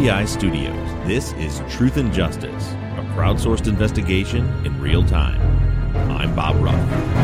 3i Studios, this is Truth and Justice, a crowdsourced investigation in real time. I'm Bob Ruff.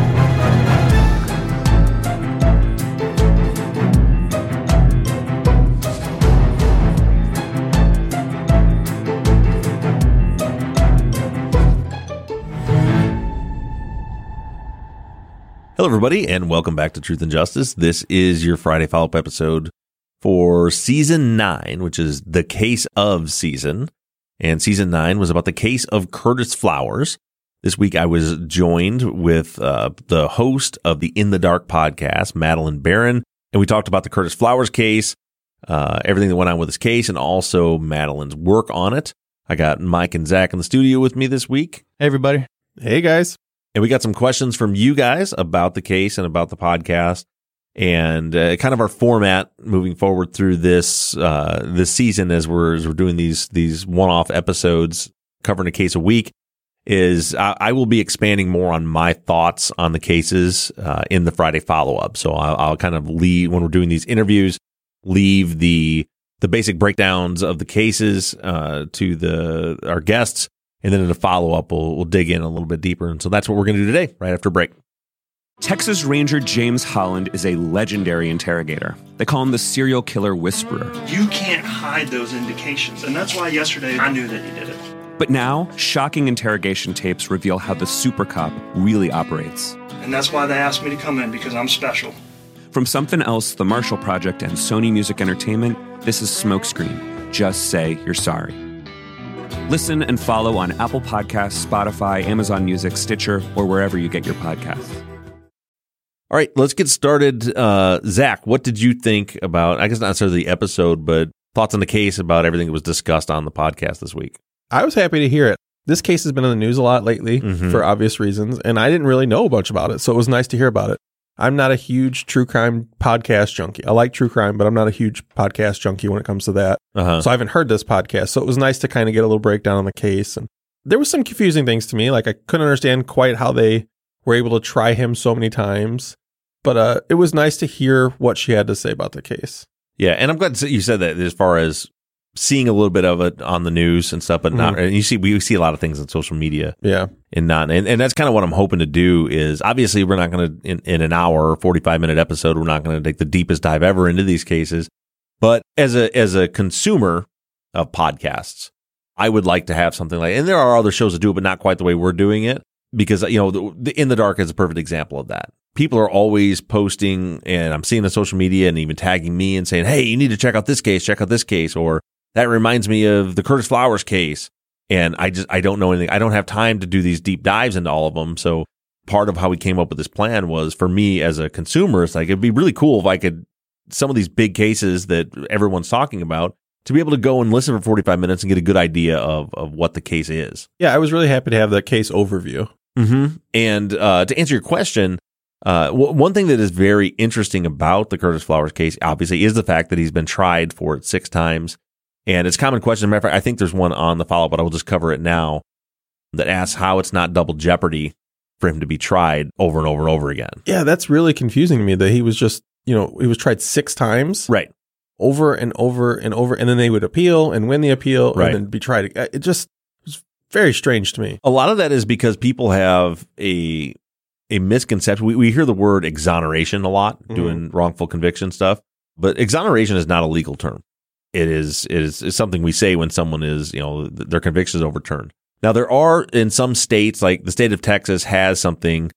Hello, everybody, and welcome back to Truth and Justice. This is your Friday follow-up episode for Season 9, which is the case of season. And Season 9 was about the case of Curtis Flowers. This week, I was joined with the host of the In the Dark podcast, Madeline Barron, and we talked about the Curtis Flowers case, everything that went on with this case, and also Madeline's work on it. I got Mike and Zach in the studio with me this week. Hey, everybody. Hey, guys. And we got some questions from you guys about the case and about the podcast and kind of our format moving forward through this season as we're doing these one-off episodes covering a case a week is I will be expanding more on my thoughts on the cases in the Friday follow-up. So I'll kind of leave, when we're doing these interviews, leave the basic breakdowns of the cases to our guests. And then in the follow-up, we'll dig in a little bit deeper. And so that's what we're going to do today, right after break. Texas Ranger James Holland is a legendary interrogator. They call him the serial killer whisperer. You can't hide those indications. And that's why yesterday I knew that he did it. But now, shocking interrogation tapes reveal how the super cop really operates. And that's why they asked me to come in, because I'm special. From Something Else, The Marshall Project, and Sony Music Entertainment, this is Smokescreen. Just say you're sorry. Listen and follow on Apple Podcasts, Spotify, Amazon Music, Stitcher, or wherever you get your podcasts. All right, let's get started. Zach, what did you think about, I guess not necessarily the episode, but thoughts on the case about everything that was discussed on the podcast this week? I was happy to hear it. This case has been in the news a lot lately for obvious reasons, and I didn't really know much about it, so it was nice to hear about it. I'm not a huge true crime podcast junkie. I like true crime, but I'm not a huge podcast junkie when it comes to that. So I haven't heard this podcast. So it was nice to kind of get a little breakdown on the case. And there was some confusing things to me. Like I couldn't understand quite how they were able to try him so many times. But it was nice to hear what she had to say about the case. Yeah, and I'm glad that you said that as far as seeing a little bit of it on the news and stuff, but not. And we see a lot of things on social media. Yeah, and that's kind of what I'm hoping to do. Is obviously we're not going to in an hour or 45-minute episode, we're not going to take the deepest dive ever into these cases. But as a consumer of podcasts, I would like to have something like, and there are other shows that do it, but not quite the way we're doing it, because the In the Dark is a perfect example of that. People are always posting, and I'm seeing on social media and even tagging me and saying, "Hey, you need to check out this case," or that reminds me of the Curtis Flowers case. And I don't know anything. I don't have time to do these deep dives into all of them. So part of how we came up with this plan was, for me as a consumer, it's like, it'd be really cool if I could, some of these big cases that everyone's talking about, to be able to go and listen for 45 minutes and get a good idea of what the case is. Yeah, I was really happy to have the case overview. And to answer your question, one thing that is very interesting about the Curtis Flowers case, obviously, is the fact that he's been tried for it 6 times. And it's a common question. As a matter of fact, I think there's one on the follow-up, but I will just cover it now, that asks how it's not double jeopardy for him to be tried over and over and over again. Yeah, that's really confusing to me that he was just, he was tried 6 times. Right. Over and over and over. And then they would appeal and win the appeal and then be tried. It just was very strange to me. A lot of that is because people have a misconception. We hear the word exoneration a lot doing wrongful conviction stuff, but exoneration is not a legal term. It is something we say when someone is, their conviction is overturned. Now, there are in some states, like the state of Texas has something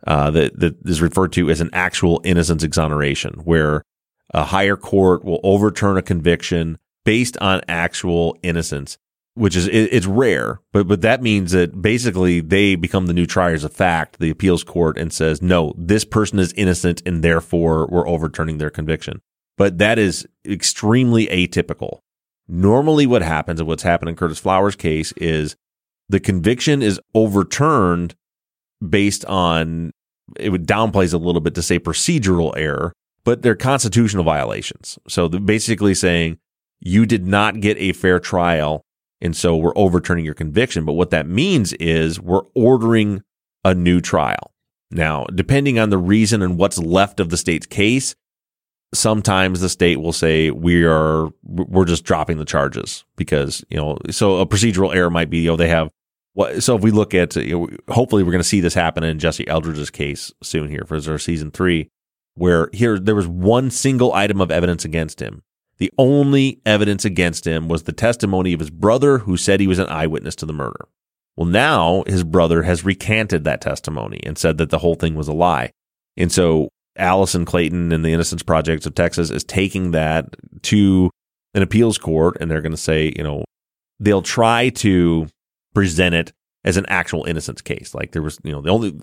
that is referred to as an actual innocence exoneration, where a higher court will overturn a conviction based on actual innocence, which is, it's rare, but that means that basically they become the new triers of fact, the appeals court, and says, no, this person is innocent and therefore we're overturning their conviction. But that is extremely atypical. Normally what happens, and what's happened in Curtis Flowers' case, is the conviction is overturned based on, it would downplays a little bit to say procedural error, but they're constitutional violations. So they're basically saying you did not get a fair trial, and so we're overturning your conviction. But what that means is we're ordering a new trial. Now, depending on the reason and what's left of the state's case, sometimes the state will say we're just dropping the charges because, so a procedural error might be, they have so if we look at, hopefully we're going to see this happen in Jesse Eldridge's case soon here for our season 3, where there was one single item of evidence against him. The only evidence against him was the testimony of his brother who said he was an eyewitness to the murder. Well, now his brother has recanted that testimony and said that the whole thing was a lie. And so Allison Clayton and the Innocence Project of Texas is taking that to an appeals court, and they're going to say, they'll try to present it as an actual innocence case. Like there was, the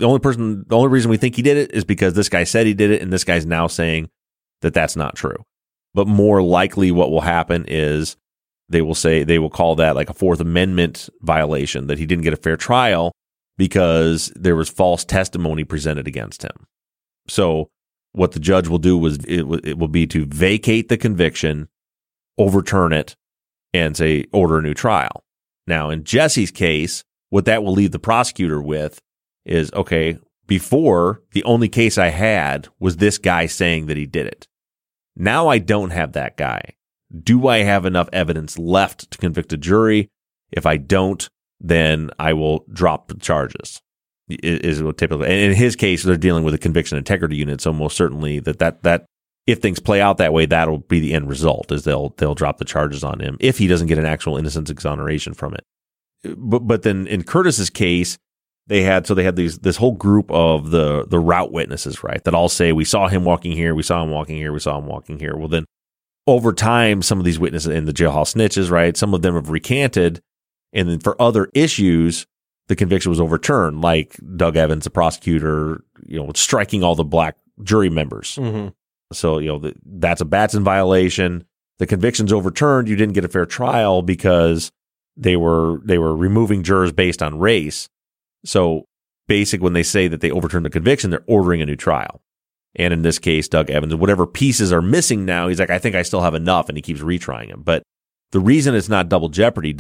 only reason we think he did it is because this guy said he did it, and this guy's now saying that that's not true. But more likely what will happen is they will call that like a Fourth Amendment violation, that he didn't get a fair trial because there was false testimony presented against him. So what the judge will do is it will be to vacate the conviction, overturn it, and say order a new trial. Now, in Jesse's case, what that will leave the prosecutor with is, okay, before, the only case I had was this guy saying that he did it. Now I don't have that guy. Do I have enough evidence left to convict a jury? If I don't, then I will drop the charges. Is what typically, and in his case, they're dealing with a conviction integrity unit, so most certainly that if things play out that way, that'll be the end result, is they'll drop the charges on him if he doesn't get an actual innocence exoneration from it. But then in Curtis's case, they had this whole group of the route witnesses, right, that all say we saw him walking here, we saw him walking here, we saw him walking here. Well, then over time, some of these witnesses in the jailhouse snitches, right, some of them have recanted, and then for other issues, the conviction was overturned, like Doug Evans, the prosecutor, striking all the black jury members. Mm-hmm. So, that's a Batson violation. The conviction's overturned. You didn't get a fair trial because they were removing jurors based on race. So, basic when they say that they overturned the conviction, they're ordering a new trial. And in this case, Doug Evans, whatever pieces are missing now, he's like, I think I still have enough, and he keeps retrying him. But the reason it's not double jeopardy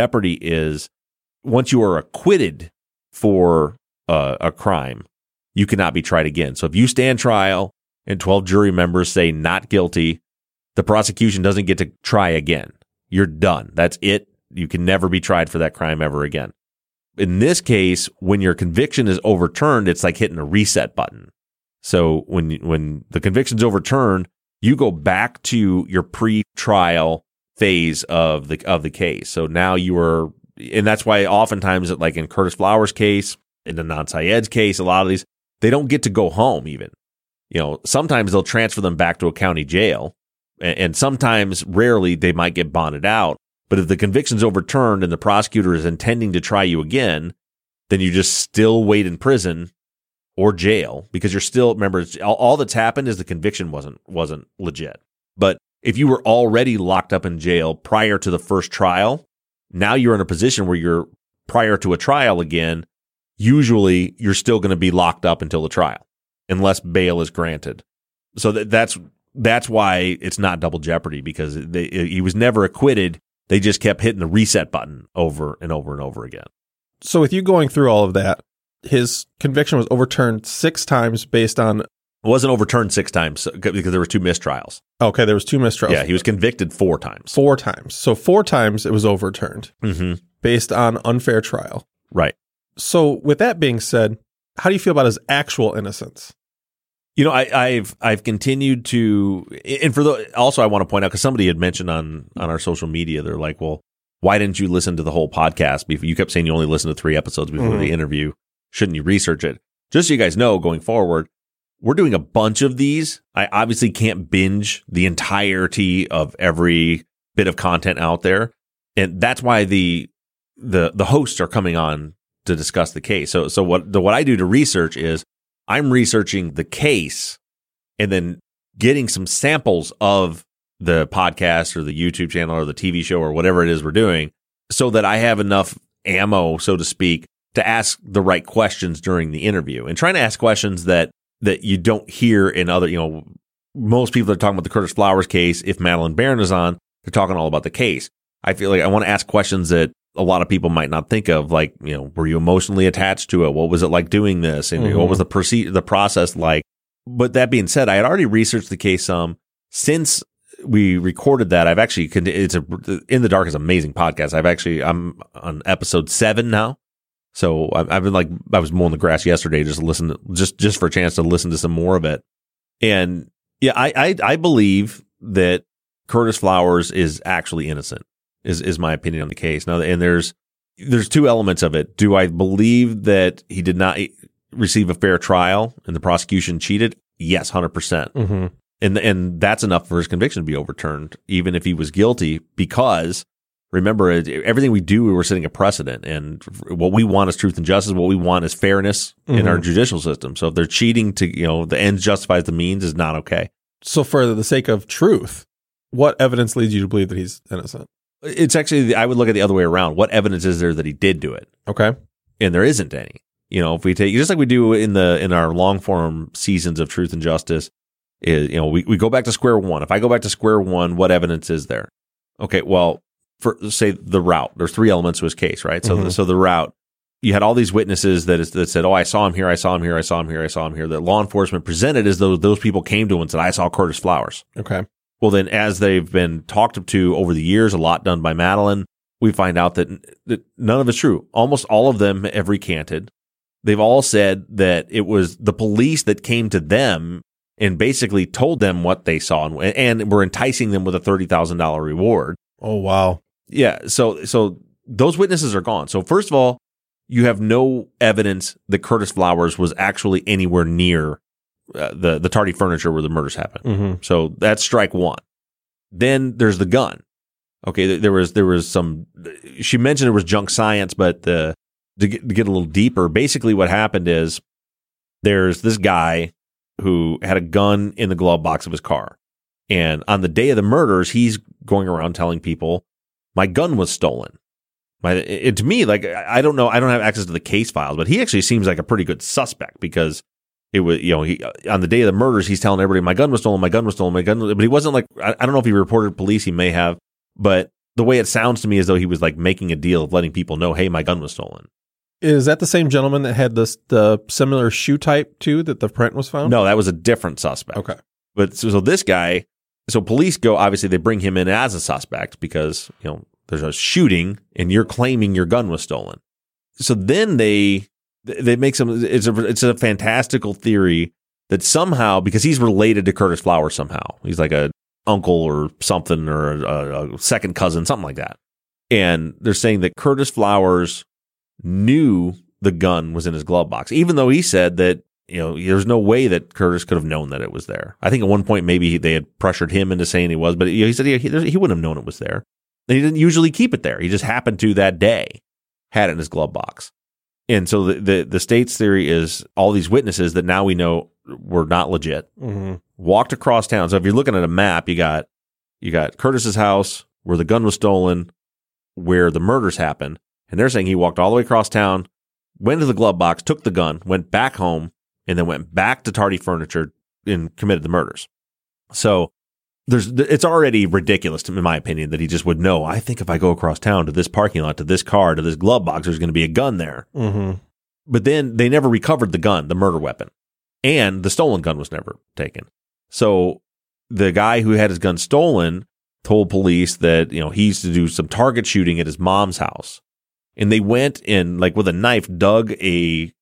is once you are acquitted for a crime, you cannot be tried again. So if you stand trial and 12 jury members say not guilty, the prosecution doesn't get to try again. You're done. That's it. You can never be tried for that crime ever again. In this case, when your conviction is overturned, it's like hitting a reset button. So when the conviction's overturned, you go back to your pre-trial phase of the case. So now and that's why oftentimes, like in Curtis Flowers' case, in Adnan Syed's case, a lot of these, they don't get to go home even. Sometimes they'll transfer them back to a county jail, and sometimes, rarely, they might get bonded out. But if the conviction's overturned and the prosecutor is intending to try you again, then you just still wait in prison or jail, because you're still, remember, all that's happened is the conviction wasn't legit. But if you were already locked up in jail prior to the first trial, now you're in a position where you're prior to a trial again, usually you're still going to be locked up until the trial, unless bail is granted. So that's why it's not double jeopardy, because he was never acquitted. They just kept hitting the reset button over and over and over again. So with you going through all of that, his conviction was overturned 6 times based on... It wasn't overturned 6 times because there were 2 mistrials. Okay, there was 2 mistrials. Yeah, he was convicted 4 times. 4 times. So 4 times it was overturned based on unfair trial. Right. So with that being said, how do you feel about his actual innocence? I've continued to, and also I want to point out, because somebody had mentioned on our social media, they're like, well, why didn't you listen to the whole podcast before? You kept saying you only listened to 3 episodes before the interview. Shouldn't you research it? Just so you guys know, going forward, we're doing a bunch of these. I obviously can't binge the entirety of every bit of content out there, and that's why the hosts are coming on to discuss the case. So what I do to research is I'm researching the case and then getting some samples of the podcast or the YouTube channel or the TV show or whatever it is we're doing, so that I have enough ammo, so to speak, to ask the right questions during the interview, and trying to ask questions that you don't hear in other, most people are talking about the Curtis Flowers case. If Madeline Barron is on, they're talking all about the case. I feel like I want to ask questions that a lot of people might not think of, like, were you emotionally attached to it? What was it like doing this? And what was the process like? But that being said, I had already researched the case some. since we recorded that, I've actually it's In the Dark is an amazing podcast. I'm on episode 7 now. So I've been I was mowing the grass yesterday, just for a chance to listen to some more of it. And yeah, I believe that Curtis Flowers is actually innocent is my opinion on the case. Now, and there's two elements of it. Do I believe that he did not receive a fair trial and the prosecution cheated? Yes, 100%. Mm-hmm. And that's enough for his conviction to be overturned, even if he was guilty, because remember, everything we do, we're setting a precedent, and what we want is truth and justice. What we want is fairness in our judicial system. So if they're cheating to, the ends justifies the means is not okay. So for the sake of truth, what evidence leads you to believe that he's innocent? It's actually, I would look at the other way around. What evidence is there that he did do it? Okay. And there isn't any. If we take, just like we do in our long form seasons of Truth and Justice, we go back to square one. If I go back to square one, what evidence is there? Okay, well, for say the route, there's 3 elements to his case, right? So, so the route, you had all these witnesses that said, "Oh, I saw him here, I saw him here, I saw him here, I saw him here." That law enforcement presented as though those people came to him and said, "I saw Curtis Flowers." Okay. Well, then, as they've been talked to over the years, a lot done by Madeline, we find out that none of it's true. Almost all of them have recanted. They've all said that it was the police that came to them and basically told them what they saw and were enticing them with a $30,000 reward. Oh, wow. Yeah. So those witnesses are gone. So first of all, you have no evidence that Curtis Flowers was actually anywhere near the Tardy Furniture where the murders happened. Mm-hmm. So that's strike one. Then there's the gun. Okay. There was some, she mentioned it was junk science, but to get a little deeper, basically what happened is there's this guy who had a gun in the glove box of his car. And on the day of the murders, he's going around telling people, my gun was stolen. To me, I don't know, I don't have access to the case files, but he actually seems like a pretty good suspect because it was, on the day of the murders, he's telling everybody, my gun was stolen, but he wasn't I don't know if he reported to police, he may have, but the way it sounds to me as though he was making a deal of letting people know, hey, my gun was stolen. Is that the same gentleman that had the similar shoe type too that the print was found? No, that was a different suspect. Okay. But so this guy, so police obviously they bring him in as a suspect because, there's a shooting and you're claiming your gun was stolen. So then they make it's a fantastical theory that somehow, because he's related to Curtis Flowers somehow, he's like a uncle or something or a second cousin, something like that. And they're saying that Curtis Flowers knew the gun was in his glove box, even though he said that, there's no way that Curtis could have known that it was there. I think at one point maybe they had pressured him into saying he was, but he said he wouldn't have known it was there. And he didn't usually keep it there. He just happened to that day had it in his glove box. And so the state's theory is all these witnesses that now we know were not legit walked across town. So if you're looking at a map, you got Curtis's house where the gun was stolen, where the murders happened. And they're saying he walked all the way across town, went to the glove box, took the gun, went back home, and then went back to Tardy Furniture and committed the murders. So it's already ridiculous, in my opinion, that he just would know. I think if I go across town to this parking lot, to this car, to this glove box, there's going to be a gun there. Mm-hmm. But then they never recovered the gun, the murder weapon, and the stolen gun was never taken. So the guy who had his gun stolen told police that, he used to do some target shooting at his mom's house. And they went and with a knife dug a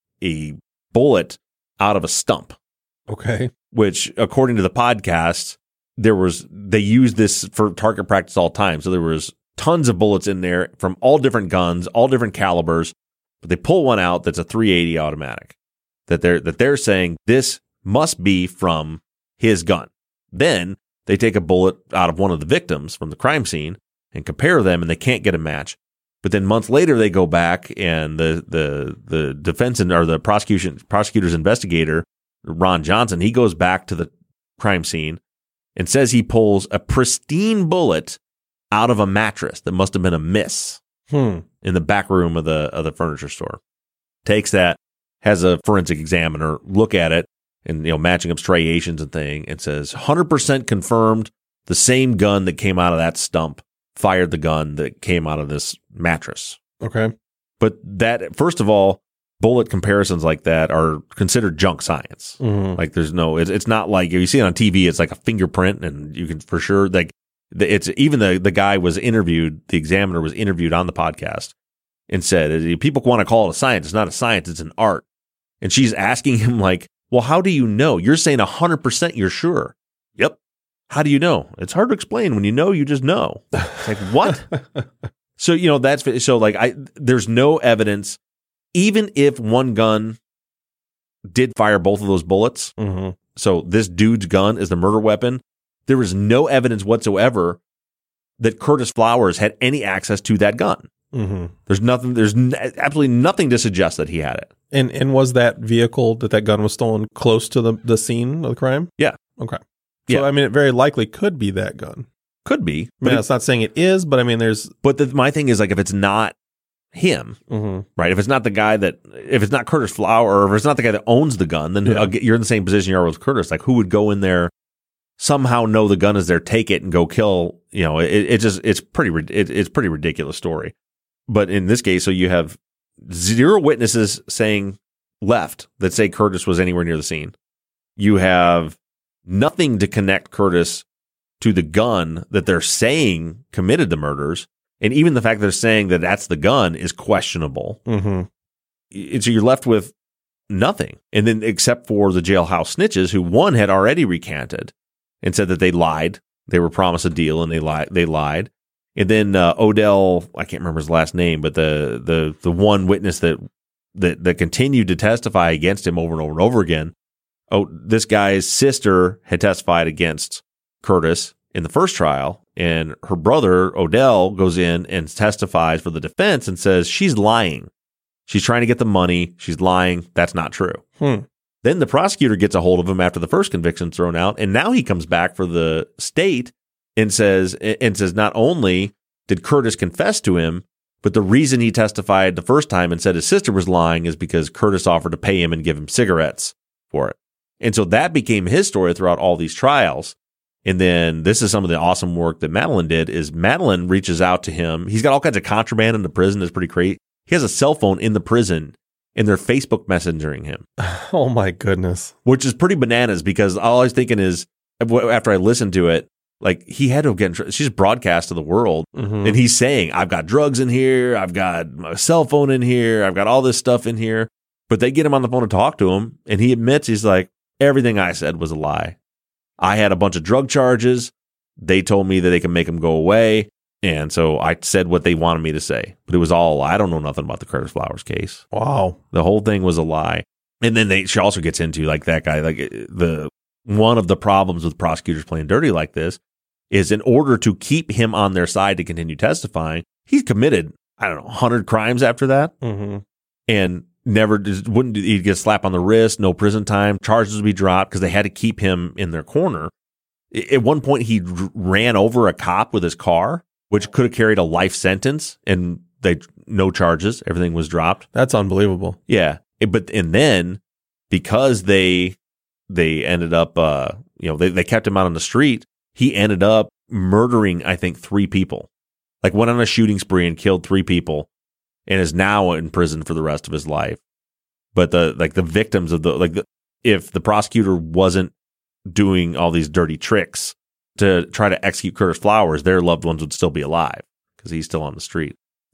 bullet out of a stump. Okay. Which, according to the podcast, they used this for target practice all the time. So there was tons of bullets in there from all different guns, all different calibers. But they pull one out that's a .380 automatic. That they're saying this must be from his gun. Then they take a bullet out of one of the victims from the crime scene and compare them, and they can't get a match. But then months later, they go back and the defense or the prosecutor's investigator, Ron Johnson, he goes back to the crime scene and says he pulls a pristine bullet out of a mattress that must have been a miss in the back room of the furniture store. Takes that, has a forensic examiner look at it and matching up striations and thing, and says 100% confirmed the same gun that came out of that stump fired the gun that came out of this mattress. Okay. But that, first of all, bullet comparisons like that are considered junk science. Like there's no, it's not like you see it on TV, it's like a fingerprint and you can for sure, like it's even the guy was interviewed, the examiner was interviewed on the podcast and said, people want to call it a science. It's not a science, it's an art. And she's asking him like, well, how do you know? You're saying 100% you're sure. Yep. How do you know? It's hard to explain. When you know, you just know. It's like, what? So, there's no evidence, even if one gun did fire both of those bullets. So this dude's gun is the murder weapon. There is no evidence whatsoever that Curtis Flowers had any access to that gun. There's absolutely nothing to suggest that he had it. And was that vehicle that gun was stolen close to the scene of the crime? Yeah. Okay. Yeah. So, I mean, it very likely could be that gun. Could be. I mean, that's not saying it is, but I mean, there's... But my thing is, like, if it's not him, right? If it's not the guy if it's not Curtis Flower, or if it's not the guy that owns the gun, then you're in the same position you are with Curtis. Like, who would go in there, somehow know the gun is there, take it, and go kill? You know, it's pretty ridiculous story. But in this case, so you have 0 witnesses saying left that say Curtis was anywhere near the scene. You have nothing to connect Curtis to the gun that they're saying committed the murders. And even the fact that they're saying that that's the gun is questionable. And so you're left with nothing. And then except for the jailhouse snitches, who one had already recanted and said that they lied. They were promised a deal and they lied. And then Odell, I can't remember his last name, but the one witness that continued to testify against him over and over and over again. Oh, this guy's sister had testified against Curtis in the first trial, and her brother, Odell, goes in and testifies for the defense and says she's lying. She's trying to get the money. She's lying. That's not true. Then the prosecutor gets a hold of him after the first conviction's thrown out, and now he comes back for the state and says not only did Curtis confess to him, but the reason he testified the first time and said his sister was lying is because Curtis offered to pay him and give him cigarettes for it. And so that became his story throughout all these trials. And then this is some of the awesome work that Madeline did, is Madeline reaches out to him. He's got all kinds of contraband in the prison. It's pretty crazy. He has a cell phone in the prison and they're Facebook messengering him. Oh my goodness. Which is pretty bananas, because all I was thinking is, after I listened to it, like, he had to get, she's broadcast to the world and he's saying, I've got drugs in here. I've got my cell phone in here. I've got all this stuff in here. But they get him on the phone to talk to him. And he admits, he's like, everything I said was a lie. I had a bunch of drug charges. They told me that they can make them go away. And so I said what they wanted me to say, but it was all a lie. I don't know nothing about the Curtis Flowers case. Wow. The whole thing was a lie. And then she also gets into, like, that guy, like, one of the problems with prosecutors playing dirty like this is, in order to keep him on their side to continue testifying, he's committed, 100 crimes after that. And he'd get a slap on the wrist, no prison time, charges would be dropped because they had to keep him in their corner. At one point, he ran over a cop with his car, which could have carried a life sentence, and no charges. Everything was dropped. That's unbelievable. Yeah. And then because they ended up, they kept him out on the street, he ended up murdering, I think, 3 people. Like, went on a shooting spree and killed 3 people, and is now in prison for the rest of his life. But the victims of if the prosecutor wasn't doing all these dirty tricks to try to execute Curtis Flowers, their loved ones would still be alive because he's still on the street.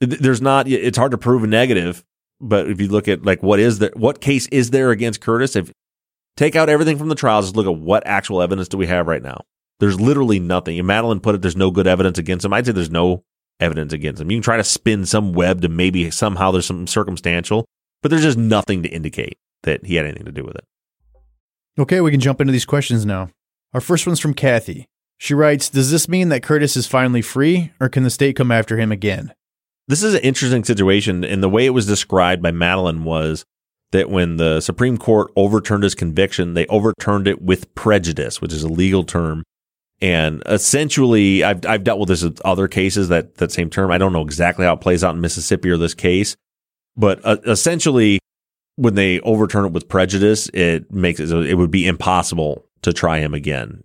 It's hard to prove a negative, but if you look at, like, what case is there against Curtis? If take out everything from the trials, just look at what actual evidence do we have right now. There's literally nothing. And Madeline put it, there's no good evidence against him. I'd say there's no evidence against him. You can try to spin some web to maybe somehow there's some circumstantial, but there's just nothing to indicate that he had anything to do with it. Okay, we can jump into these questions now. Our first one's from Kathy. She writes, does this mean that Curtis is finally free, or can the state come after him again? This is an interesting situation, and the way it was described by Madeline was that when the Supreme Court overturned his conviction, they overturned it with prejudice, which is a legal term. And essentially, I've dealt with this with other cases, that same term. I don't know exactly how it plays out in Mississippi or this case, but essentially, when they overturn it with prejudice, it makes it would be impossible to try him again.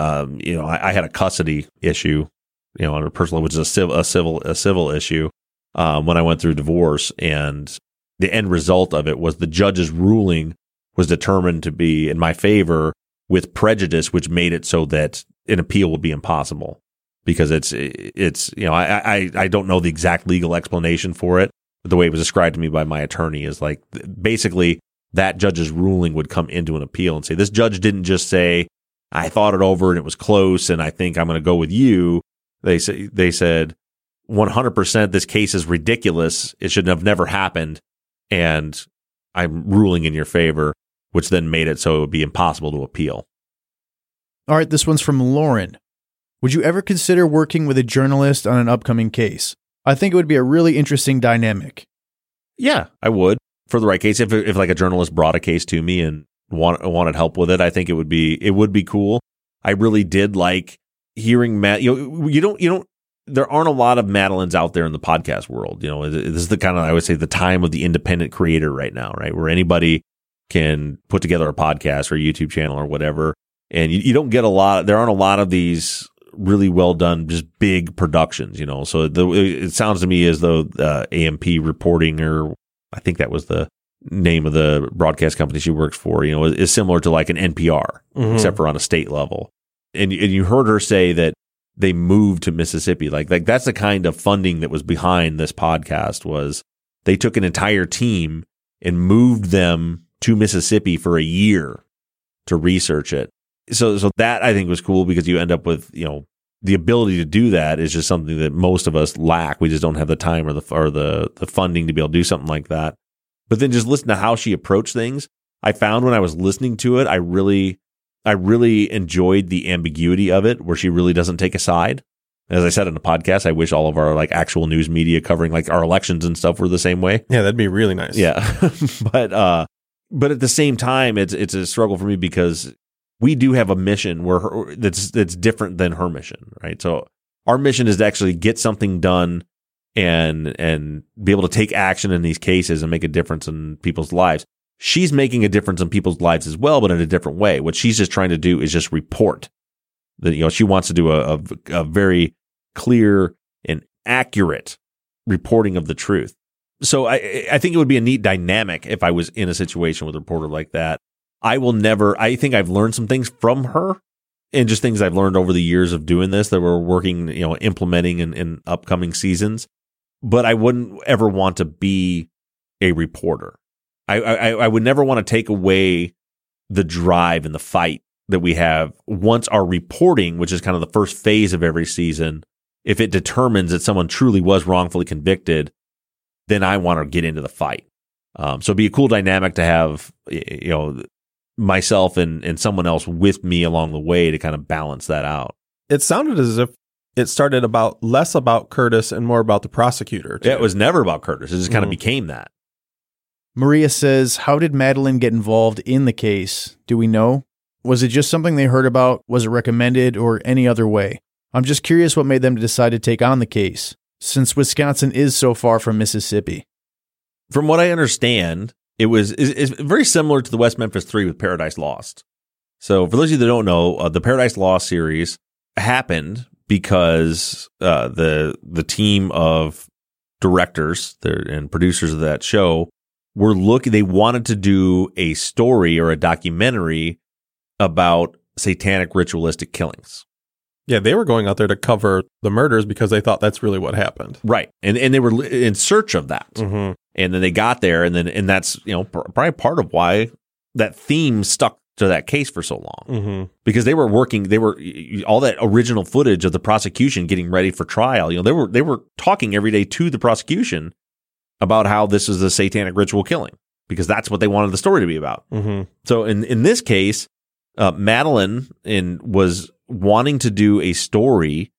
I had a custody issue, on a personal, which is a civil issue, when I went through divorce, and the end result of it was the judge's ruling was determined to be in my favor with prejudice, which made it so that an appeal would be impossible. Because it's I don't know the exact legal explanation for it, but the way it was described to me by my attorney is like basically that judge's ruling would come into an appeal and say, this judge didn't just say, I thought it over and it was close and I think I'm going to go with you. They said 100% this case is ridiculous. It should have never happened. And I'm ruling in your favor, which then made it so it would be impossible to appeal. All right, this one's from Lauren. Would you ever consider working with a journalist on an upcoming case? I think it would be a really interesting dynamic. Yeah, I would. For the right case, if like a journalist brought a case to me and wanted help with it, I think it would be cool. I really did like hearing Matt. There aren't a lot of Madelyns out there in the podcast world. This is the kind of, I would say, the time of the independent creator right now, right? Where anybody can put together a podcast or a YouTube channel or whatever. And you don't get there aren't a lot of these really well done, just big productions, So it sounds to me as though AMP Reporting, or I think that was the name of the broadcast company she works for, is similar to like an NPR, except for on a state level. And you heard her say that they moved to Mississippi. Like that's the kind of funding that was behind this podcast. Was they took an entire team and moved them to Mississippi for a year to research it. So that I think was cool, because you end up with, the ability to do that is just something that most of us lack. We just don't have the time or the funding to be able to do something like that. But then just listen to how she approached things. I found when I was listening to it, I really enjoyed the ambiguity of it, where she really doesn't take a side. As I said in the podcast, I wish all of our like actual news media covering like our elections and stuff were the same way. Yeah, that'd be really nice. Yeah. But at the same time, it's a struggle for me, because we do have a mission that's different than her mission, right? So our mission is to actually get something done and be able to take action in these cases and make a difference in people's lives. She's making a difference in people's lives as well, but in a different way. What she's just trying to do is just report. That she wants to do a very clear and accurate reporting of the truth. So I think it would be a neat dynamic if I was in a situation with a reporter like that. I think I've learned some things from her, and just things I've learned over the years of doing this that we're working, implementing in upcoming seasons. But I wouldn't ever want to be a reporter. I would never want to take away the drive and the fight that we have once our reporting, which is kind of the first phase of every season. If it determines that someone truly was wrongfully convicted, then I want to get into the fight. So it'd be a cool dynamic to have, myself and someone else with me along the way to kind of balance that out. It sounded as if it started less about Curtis and more about the prosecutor, too. Yeah, it was never about Curtis. It just kind of became that. Maria says, how did Madelyn get involved in the case? Do we know? Was it just something they heard about? Was it recommended, or any other way? I'm just curious what made them decide to take on the case, since Wisconsin is so far from Mississippi. From what I understand, it's very similar to the West Memphis 3 with Paradise Lost. So for those of you that don't know, the Paradise Lost series happened because the team of directors and producers of that show they wanted to do a story or a documentary about satanic ritualistic killings. Yeah, they were going out there to cover the murders because they thought that's really what happened. Right. And they were in search of that. Mm-hmm. And then they got there, and that's, probably part of why that theme stuck to that case for so long. Mm-hmm. Because they were all that original footage of the prosecution getting ready for trial. They were talking every day to the prosecution about how this is a satanic ritual killing, because that's what they wanted the story to be about. Mm-hmm. So in this case, Madelyn was wanting to do a story,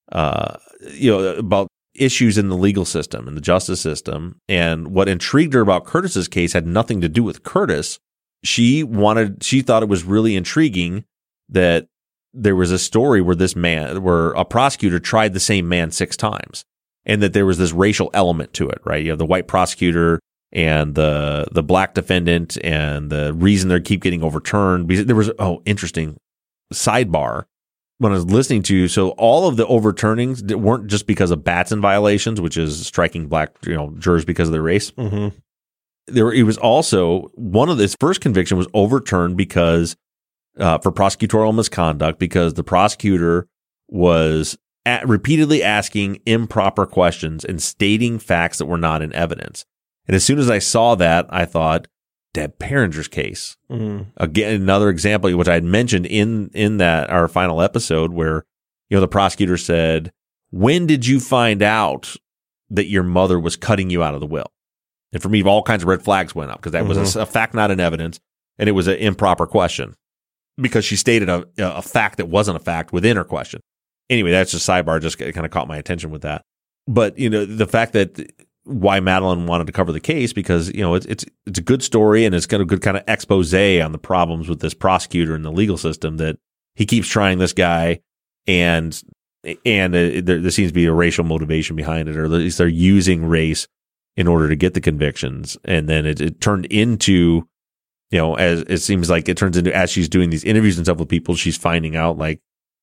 about issues in the legal system and the justice system. And what intrigued her about Curtis's case had nothing to do with Curtis. She thought it was really intriguing that there was a story where a prosecutor tried the same man 6 times, and that there was this racial element to it, right? You have the white prosecutor and the black defendant, and the reason they keep getting overturned, because there was, interesting sidebar when I was listening to, so all of the overturnings weren't just because of Batson violations, which is striking black jurors because of their race. Mm-hmm. It was also one of his first conviction was overturned because for prosecutorial misconduct, because the prosecutor was repeatedly asking improper questions and stating facts that were not in evidence. And as soon as I saw that, I thought, Deb Perringer's case. Again, another example, which I had mentioned in that our final episode, where the prosecutor said, "When did you find out that your mother was cutting you out of the will?" And for me, all kinds of red flags went up because that was a fact not in evidence, and it was an improper question because she stated a fact that wasn't a fact within her question. Anyway, that's just sidebar. Just kind of caught my attention with that. But the fact that why Madeline wanted to cover the case, because it's a good story and it's got a good kind of expose on the problems with this prosecutor and the legal system, that he keeps trying this guy, and there seems to be a racial motivation behind it, or at least they're using race in order to get the convictions. And then it turned into, as it seems like it turns into, as she's doing these interviews and stuff with people, she's finding out like,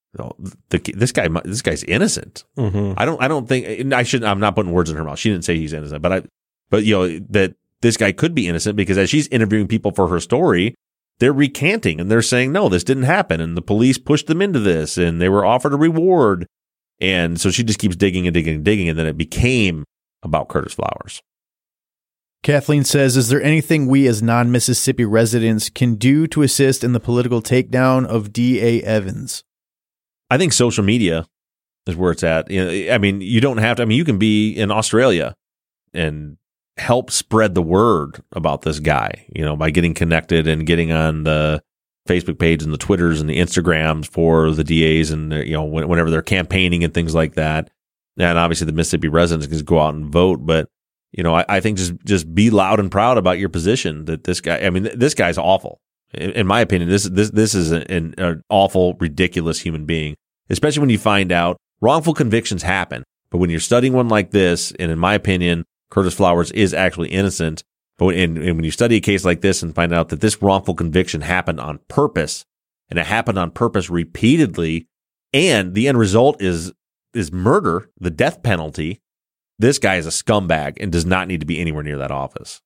this guy's innocent. I don't think I'm not putting words in her mouth. She didn't say he's innocent, but that this guy could be innocent, because as she's interviewing people for her story, they're recanting and they're saying, no, this didn't happen. And the police pushed them into this and they were offered a reward. And so she just keeps digging and digging and digging. And then it became about Curtis Flowers. Kathleen says, is there anything we as non-Mississippi residents can do to assist in the political takedown of D.A. Evans? I think social media is where it's at. You don't have to. You can be in Australia and help spread the word about this guy, by getting connected and getting on the Facebook page and the Twitters and the Instagrams for the DAs, and whenever they're campaigning and things like that. And obviously the Mississippi residents can just go out and vote. But, I think just be loud and proud about your position that this guy, this guy's awful. In my opinion, this is an awful, ridiculous human being, especially when you find out wrongful convictions happen. But when you're studying one like this, and in my opinion, Curtis Flowers is actually innocent. But when you study a case like this and find out that this wrongful conviction happened on purpose, and it happened on purpose repeatedly, and the end result is murder, the death penalty, this guy is a scumbag and does not need to be anywhere near that office.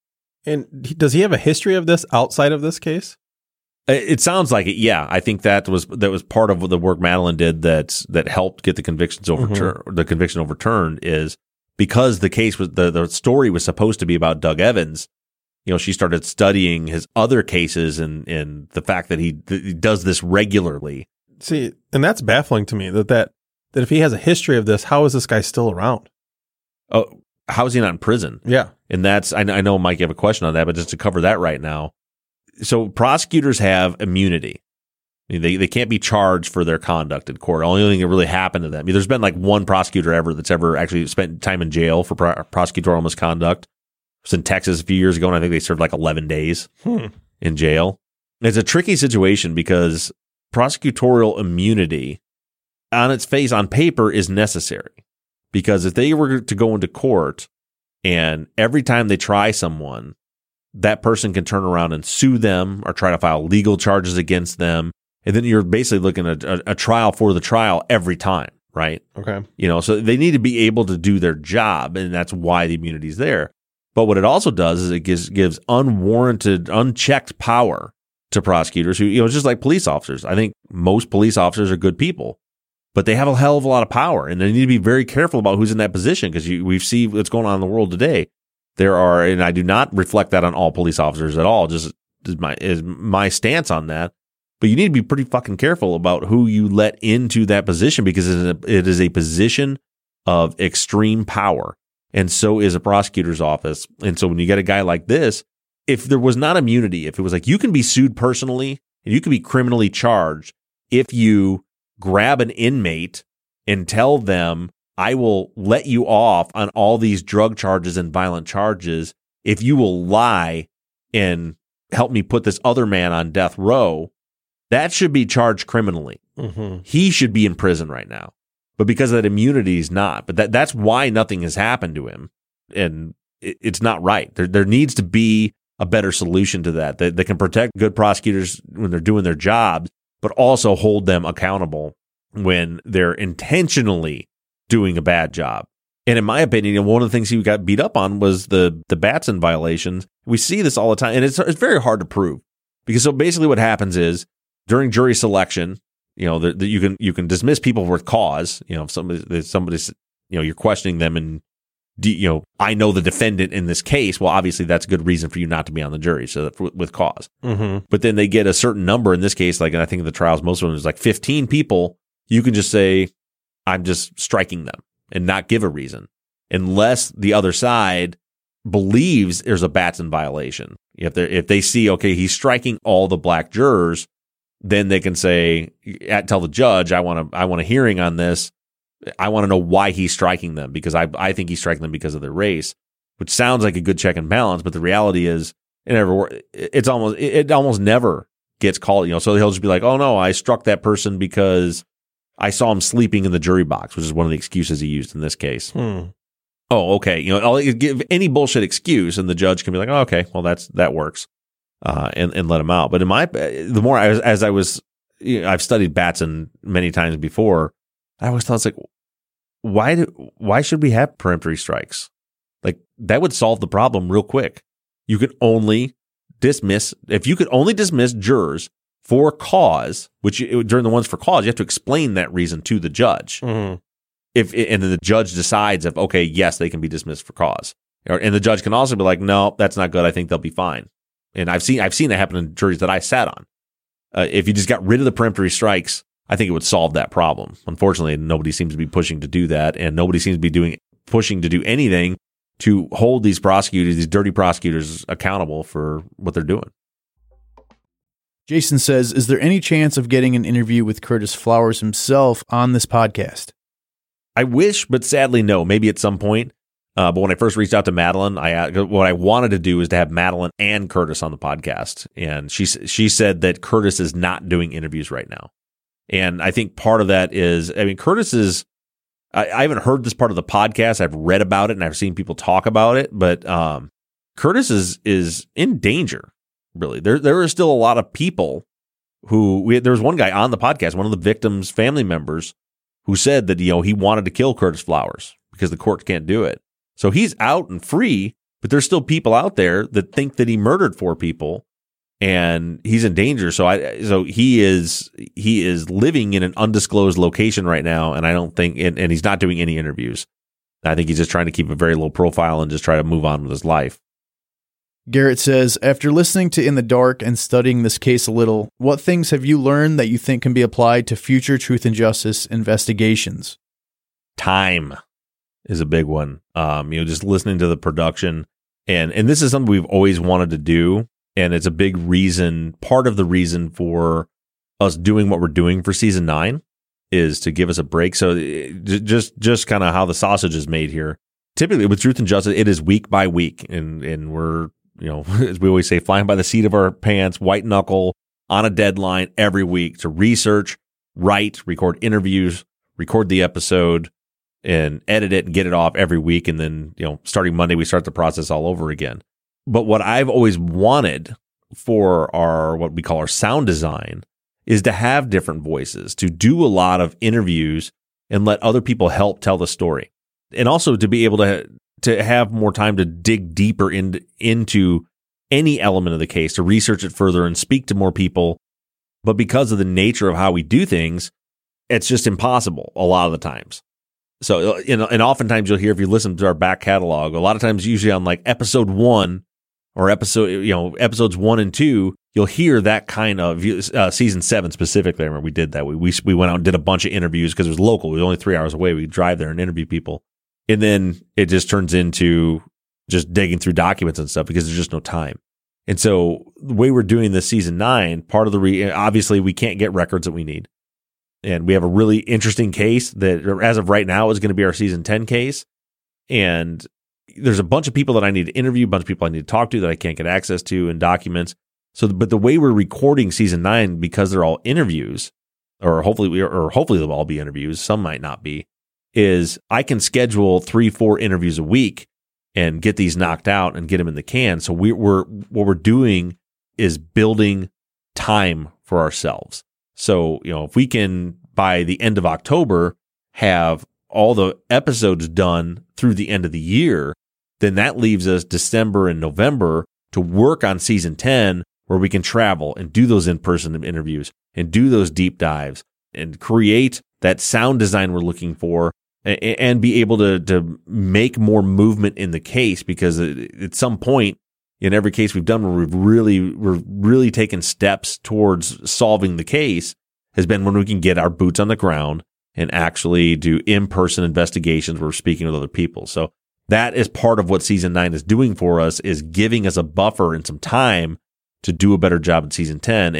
And does he have a history of this outside of this case? It sounds like it. Yeah, I think that was part of the work Madeline did that helped get the convictions overturned. The conviction overturned is because the case was the story was supposed to be about Doug Evans. She started studying his other cases and the fact that he does this regularly. See, and that's baffling to me that if he has a history of this, how is this guy still around? Oh, how is he not in prison? Yeah. And that's, I know Mike, you have a question on that, but just to cover that right now. So prosecutors have immunity. They can't be charged for their conduct in court. The only thing that really happened to them. There's been like one prosecutor ever that's ever actually spent time in jail for prosecutorial misconduct. It was in Texas a few years ago, and I think they served like 11 days in jail. It's a tricky situation because prosecutorial immunity on its face, on paper, is necessary. Because if they were to go into court and every time they try someone, that person can turn around and sue them or try to file legal charges against them. And then you're basically looking at a trial for the trial every time, right? Okay. So they need to be able to do their job, and that's why the immunity is there. But what it also does is it gives unwarranted, unchecked power to prosecutors who, just like police officers. I think most police officers are good people, but they have a hell of a lot of power, and they need to be very careful about who's in that position, because we see what's going on in the world today. There are, and I do not reflect that on all police officers at all, just is my stance on that. But you need to be pretty fucking careful about who you let into that position, because it is a position of extreme power. And so is a prosecutor's office. And so when you get a guy like this, if there was not immunity, if it was like you can be sued personally and you can be criminally charged if you grab an inmate and tell them, I will let you off on all these drug charges and violent charges if you will lie and help me put this other man on death row, that should be charged criminally. Mm-hmm. He should be in prison right now. But because of that immunity, he's not. But that's why nothing has happened to him. And it's not right. There needs to be a better solution to that can protect good prosecutors when they're doing their jobs, but also hold them accountable when they're intentionally doing a bad job. And in my opinion, one of the things he got beat up on was the Batson violations. We see this all the time, and it's very hard to prove, because so basically what happens is during jury selection, you can dismiss people with cause. If somebody's you're questioning them, and I know the defendant in this case. Well, obviously that's a good reason for you not to be on the jury. So that with cause, but then they get a certain number. In this case, and I think in the trials, most of them is like 15 people. You can just say, I'm just striking them and not give a reason, unless the other side believes there's a Batson violation. If they see, okay, he's striking all the black jurors, then they can say, tell the judge, I want a hearing on this. I want to know why he's striking them, because I think he's striking them because of their race, which sounds like a good check and balance, but the reality is it almost never gets called. So he'll just be like, oh no, I struck that person because I saw him sleeping in the jury box, which is one of the excuses he used in this case. Oh, okay. I'll give any bullshit excuse, and the judge can be like, oh, okay, well that works, and let him out. But I've studied Batson many times before. I always thought, it's like, why should we have peremptory strikes? Like, that would solve the problem real quick. You could only dismiss jurors for cause, which during the ones for cause, you have to explain that reason to the judge. And then the judge decides if, okay, yes, they can be dismissed for cause. And the judge can also be like, no, that's not good. I think they'll be fine. And I've seen that happen in juries that I sat on. If you just got rid of the peremptory strikes, I think it would solve that problem. Unfortunately, nobody seems to be pushing to do that, and nobody seems to be pushing to do anything to hold these dirty prosecutors, accountable for what they're doing. Jason says, is there any chance of getting an interview with Curtis Flowers himself on this podcast? I wish, but sadly, no. Maybe at some point. But when I first reached out to Madeline, what I wanted to do is to have Madeline and Curtis on the podcast. And she said that Curtis is not doing interviews right now. And I think part of that is, Curtis is, I haven't heard this part of the podcast. I've read about it and I've seen people talk about it, but Curtis is in danger, really. There are still a lot of people there was one guy on the podcast, one of the victims' family members, who said that, he wanted to kill Curtis Flowers because the court can't do it. So he's out and free, but there's still people out there that think that he murdered 4 people. And he's in danger. So he is living in an undisclosed location right now. And I don't think, and he's not doing any interviews. I think he's just trying to keep a very low profile and just try to move on with his life. Garrett says, after listening to In the Dark and studying this case a little, what things have you learned that you think can be applied to future Truth and Justice investigations? Time is a big one. Just listening to the production, and this is something we've always wanted to do. And it's a big reason, part of the reason for us doing what we're doing for season 9 is to give us a break. So just kind of how the sausage is made here. Typically with Truth and Justice, it is week by week. And we're, as we always say, flying by the seat of our pants, white knuckle on a deadline every week to research, write, record interviews, record the episode, and edit it and get it off every week. And then, starting Monday, we start the process all over again. But what I've always wanted for what we call our sound design is to have different voices, to do a lot of interviews and let other people help tell the story. And also to be able to have more time to dig deeper into any element of the case, to research it further and speak to more people. But because of the nature of how we do things, it's just impossible a lot of the times. So, and oftentimes you'll hear, if you listen to our back catalog, a lot of times, usually on like episode 1, or episodes 1 and 2, you'll hear that kind of season 7 specifically. I remember we did that. We went out and did a bunch of interviews because it was local. It was only 3 hours away. We'd drive there and interview people. And then it just turns into just digging through documents and stuff because there's just no time. And so the way we're doing this season 9, part of obviously we can't get records that we need. And we have a really interesting case that, as of right now, is going to be our season 10 case. And there's a bunch of people that I need to interview, a bunch of people I need to talk to that I can't get access to, and documents. So, but the way we're recording season 9, because they're all interviews, or hopefully they'll all be interviews, some might not be, is I can schedule 3-4 interviews a week and get these knocked out and get them in the can. So what we're doing is building time for ourselves. So, if we can, by the end of October, have all the episodes done through the end of the year, then that leaves us December and November to work on season 10, where we can travel and do those in-person interviews and do those deep dives and create that sound design we're looking for and be able to make more movement in the case, because at some point in every case we've done where we're really taken steps towards solving the case has been when we can get our boots on the ground and actually do in-person investigations where we're speaking with other people. So that is part of what season 9 is doing for us, is giving us a buffer and some time to do a better job in season 10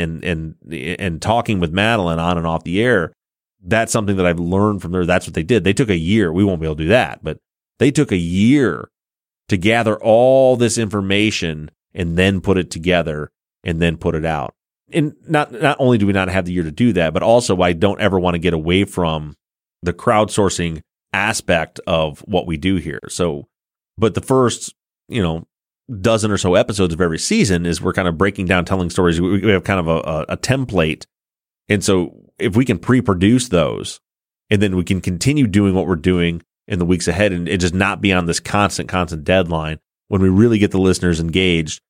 and talking with Madeline on and off the air. That's something that I've learned from there. That's what they did. They took a year. We won't be able to do that, but they took a year to gather all this information and then put it together and then put it out. And not only do we not have the year to do that, but also I don't ever want to get away from the crowdsourcing aspect of what we do here. So, but the first, dozen or so episodes of every season is we're kind of breaking down, telling stories. We have kind of a template. And so if we can pre-produce those and then we can continue doing what we're doing in the weeks ahead and just not be on this constant deadline, when we really get the listeners engaged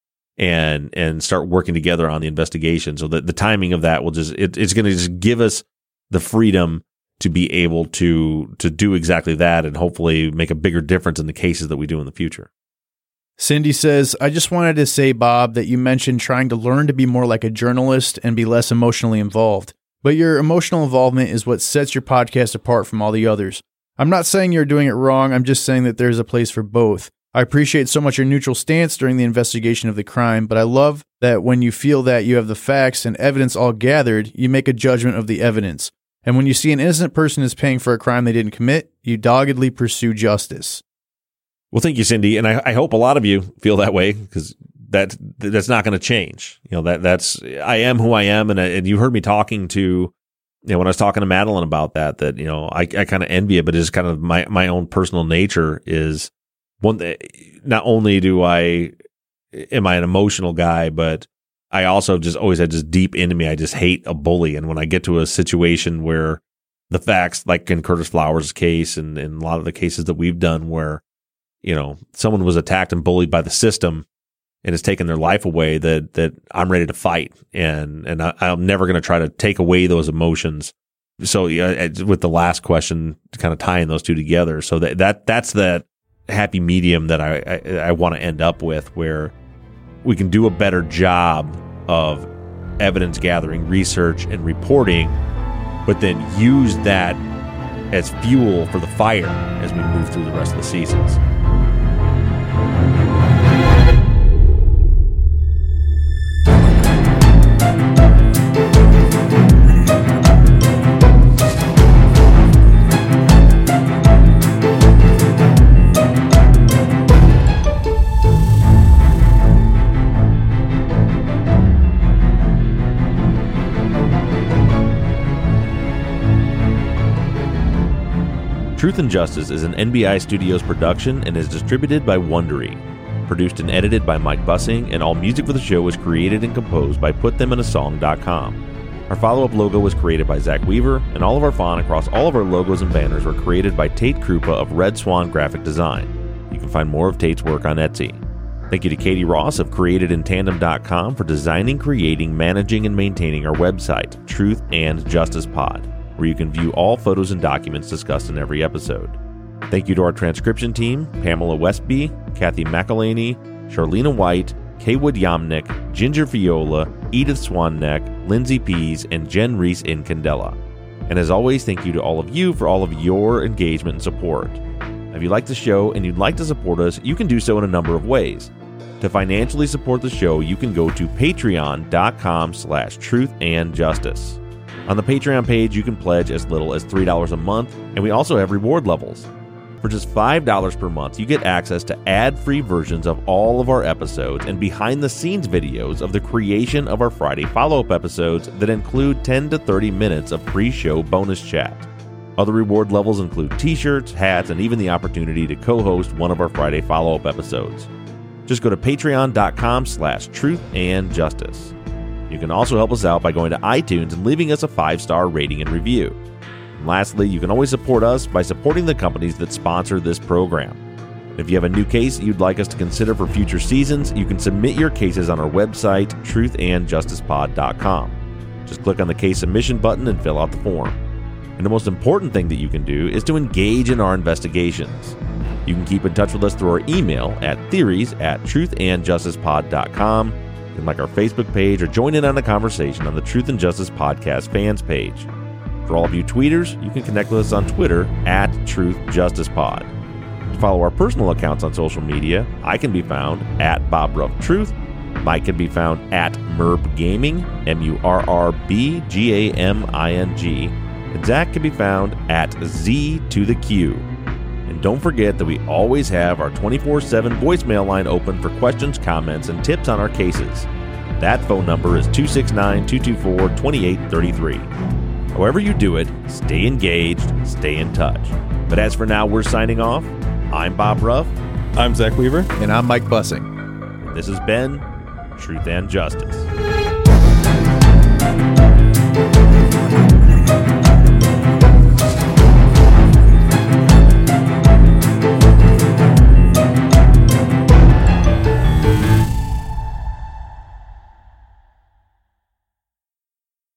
and start working together on the investigation. So that the timing of that will it's going to just give us the freedom to be able to do exactly that and hopefully make a bigger difference in the cases that we do in the future. Cindy says, I just wanted to say, Bob, that you mentioned trying to learn to be more like a journalist and be less emotionally involved. But your emotional involvement is what sets your podcast apart from all the others. I'm not saying you're doing it wrong. I'm just saying that there's a place for both. I appreciate so much your neutral stance during the investigation of the crime, but I love that when you feel that you have the facts and evidence all gathered, you make a judgment of the evidence. And when you see an innocent person is paying for a crime they didn't commit, you doggedly pursue justice. Well, thank you, Cindy. And I hope a lot of you feel that way, because that's not going to change. That's I am who I am. And you heard me talking to, when I was talking to Madeline about that I kind of envy it, but it's kind of my own personal nature is one. Not only am I an emotional guy, but I also just always had just deep into me. I just hate a bully. And when I get to a situation where the facts, like in Curtis Flowers' case and a lot of the cases that we've done where, someone was attacked and bullied by the system and has taken their life away, that I'm ready to fight. And I'm never going to try to take away those emotions. So with the last question, kind of tying those two together. So that's that happy medium that I want to end up with, where we can do a better job of evidence gathering, research, and reporting, but then use that as fuel for the fire as we move through the rest of the seasons. Truth and Justice is an NBI Studios production and is distributed by Wondery. Produced and edited by Mike Bussing, and all music for the show was created and composed by PutThemInASong.com. Our follow-up logo was created by Zach Weaver, and all of our font across all of our logos and banners were created by Tate Krupa of Red Swan Graphic Design. You can find more of Tate's work on Etsy. Thank you to Katie Ross of CreatedInTandem.com for designing, creating, managing, and maintaining our website, Truth and Justice Pod, where you can view all photos and documents discussed in every episode. Thank you to our transcription team, Pamela Westby, Kathy McElhaney, Charlena White, Kaywood Yamnick, Ginger Viola, Edith Swanneck, Lindsay Pease, and Jen Reese in Candela. And as always, thank you to all of you for all of your engagement and support. If you like the show and you'd like to support us, you can do so in a number of ways. To financially support the show, you can go to patreon.com/truthandjustice. On the Patreon page, you can pledge as little as $3 a month, and we also have reward levels. For just $5 per month, you get access to ad-free versions of all of our episodes and behind-the-scenes videos of the creation of our Friday follow-up episodes that include 10 to 30 minutes of pre-show bonus chat. Other reward levels include t-shirts, hats, and even the opportunity to co-host one of our Friday follow-up episodes. Just go to patreon.com/truthandjustice. You can also help us out by going to iTunes and leaving us a 5-star rating and review. And lastly, you can always support us by supporting the companies that sponsor this program. If you have a new case you'd like us to consider for future seasons, you can submit your cases on our website, truthandjusticepod.com. Just click on the case submission button and fill out the form. And the most important thing that you can do is to engage in our investigations. You can keep in touch with us through our email at theories@truthandjusticepod.com. You can like our Facebook page or join in on the conversation on the Truth and Justice Podcast fans page. For all of you tweeters, you can connect with us on Twitter @TruthJusticePod. To follow our personal accounts on social media, I can be found @BobRuffTruth. Mike can be found @MurbGaming, MURRBGAMING. And Zach can be found @Z2TheQ. And don't forget that we always have our 24/7 voicemail line open for questions, comments, and tips on our cases. That phone number is 269-224-2833. However you do it, stay engaged, stay in touch. But as for now, we're signing off. I'm Bob Ruff. I'm Zach Weaver. And I'm Mike Bussing. This has been Truth and Justice.